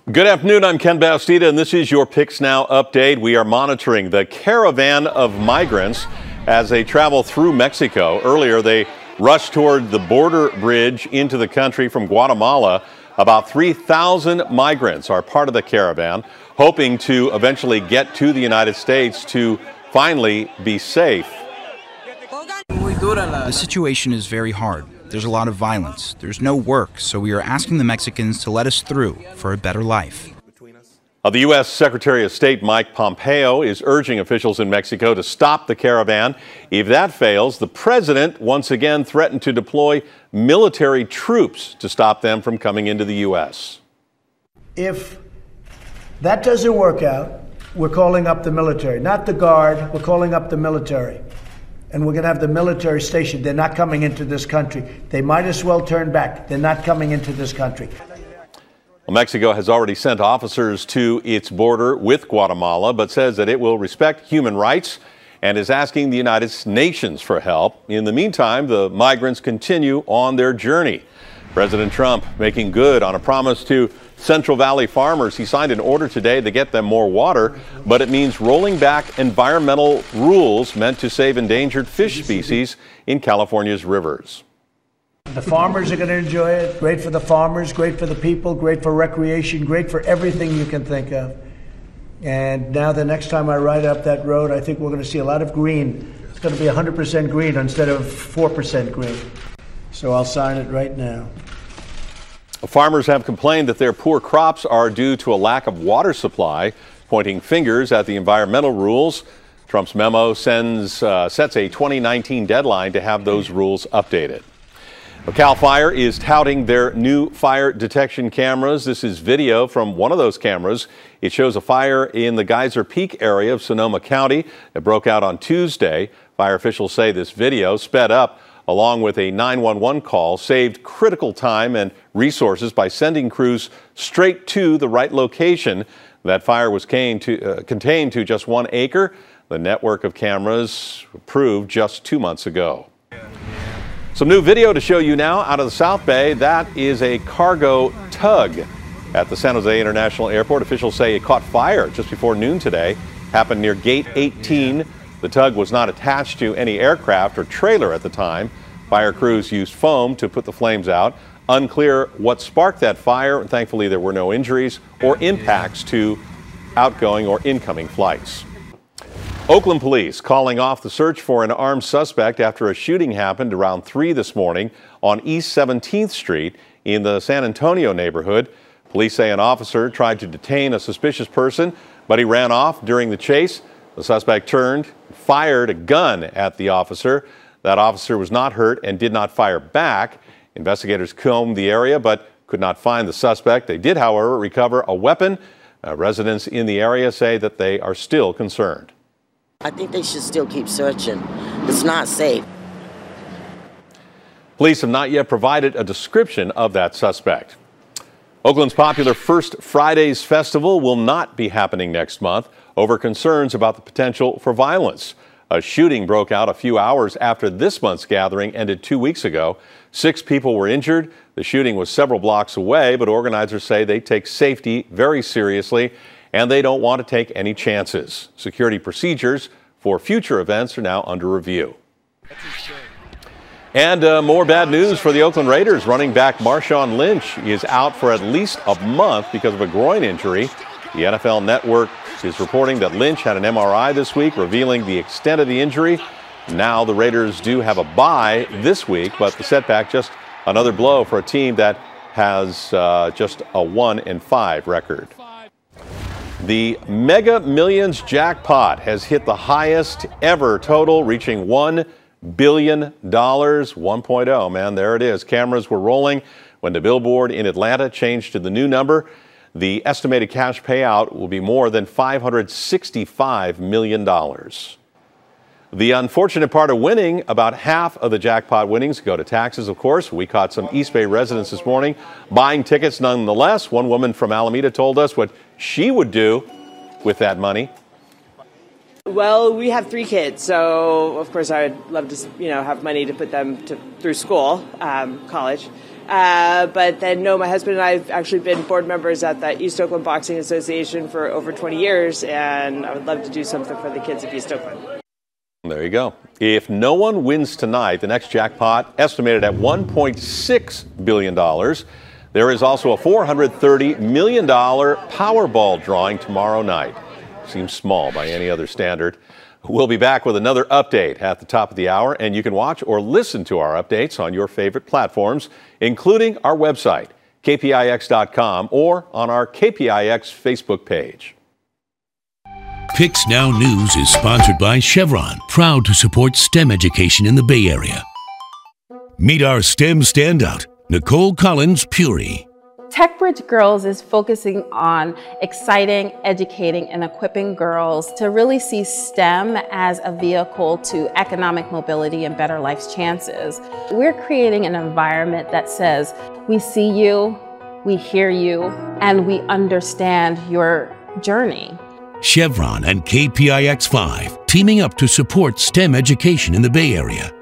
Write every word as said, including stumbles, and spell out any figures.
Good afternoon, I'm Ken Bastida, and this is your Picks Now update. We are monitoring the caravan of migrants as they travel through Mexico. Earlier, they rushed toward the border bridge into the country from Guatemala. About three thousand migrants are part of the caravan, hoping to eventually get to the United States to finally be safe. The situation is very hard. There's a lot of violence. There's no work, so we are asking the Mexicans to let us through for a better life. Uh, the U S Secretary of State Mike Pompeo is urging officials in Mexico to stop the caravan. If that fails, the president once again threatened to deploy military troops to stop them from coming into the U S. If that doesn't work out, we're calling up the military, not the Guard, we're calling up the military. And we're going to have the military stationed. They're not coming into this country. They might as well turn back. They're not coming into this country. Well, Mexico has already sent officers to its border with Guatemala, but says that it will respect human rights and is asking the United Nations for help. In the meantime, the migrants continue on their journey. President Trump making good on a promise to Central Valley farmers. He signed an order today to get them more water, but it means rolling back environmental rules meant to save endangered fish species in California's rivers. The farmers are going to enjoy it. Great for the farmers, great for the people, great for recreation, great for everything you can think of. And now the next time I ride up that road, I think we're going to see a lot of green. It's going to be one hundred percent green instead of four percent green. So I'll sign it right now. Farmers have complained that their poor crops are due to a lack of water supply, pointing fingers at the environmental rules. Trump's memo sends, uh, sets a twenty nineteen deadline to have those rules updated. Well, CAL FIRE is touting their new fire detection cameras. This is video from one of those cameras. It shows a fire in the Geyser Peak area of Sonoma County. It broke out on Tuesday. Fire officials say this video sped up along with a nine one one call, saved critical time and resources by sending crews straight to the right location. That fire was to, uh, contained to just one acre. The network of cameras approved just two months ago. Some new video to show you now out of the South Bay. That is a cargo tug at the San Jose International Airport. Officials say it caught fire just before noon today. Happened near Gate eighteen. The tug was not attached to any aircraft or trailer at the time. Fire crews used foam to put the flames out. Unclear what sparked that fire. Thankfully, there were no injuries or impacts to outgoing or incoming flights. Oakland police calling off the search for an armed suspect after a shooting happened around three this morning on East seventeenth Street in the San Antonio neighborhood. Police say an officer tried to detain a suspicious person, but he ran off during the chase. The suspect turned, fired a gun at the officer. That officer was not hurt and did not fire back. Investigators combed the area but could not find the suspect. They did, however, recover a weapon. Uh, residents in the area say that they are still concerned. I think they should still keep searching. It's not safe. Police have not yet provided a description of that suspect. Oakland's popular First Fridays Festival will not be happening next month over concerns about the potential for violence. A shooting broke out a few hours after this month's gathering ended two weeks ago. Six people were injured. The shooting was several blocks away, but organizers say they take safety very seriously and they don't want to take any chances. Security procedures for future events are now under review. And uh, more bad news for the Oakland Raiders. Running back Marshawn Lynch is out for at least a month because of a groin injury. The N F L Network is reporting that Lynch had an M R I this week, revealing the extent of the injury. Now the Raiders do have a bye this week, but the setback just another blow for a team that has uh, just a one and five record. The Mega Millions jackpot has hit the highest ever total, reaching one billion dollars. one point oh, man, there it is. Cameras were rolling when the billboard in Atlanta changed to the new number. The estimated cash payout will be more than five hundred sixty-five million dollars. The unfortunate part of winning, about half of the jackpot winnings go to taxes, of course. We caught some East Bay residents this morning buying tickets nonetheless. One woman from Alameda told us what she would do with that money. Well, we have three kids, so of course I would love to, you know, have money to put them to, through school, um, college. Uh, but then, no, my husband and I have actually been board members at the East Oakland Boxing Association for over twenty years, and I would love to do something for the kids of East Oakland. There you go. If no one wins tonight, the next jackpot estimated at one point six billion dollars. There is also a four hundred thirty million dollars Powerball drawing tomorrow night. Seems small by any other standard. We'll be back with another update at the top of the hour, and you can watch or listen to our updates on your favorite platforms, including our website, K P I X dot com, or on our K P I X Facebook page. Pix Now News is sponsored by Chevron, proud to support STEM education in the Bay Area. Meet our STEM standout, Nicole Collins Puri. TechBridge Girls is focusing on exciting, educating, and equipping girls to really see STEM as a vehicle to economic mobility and better life's chances. We're creating an environment that says, we see you, we hear you, and we understand your journey. Chevron and K P I X five teaming up to support STEM education in the Bay Area.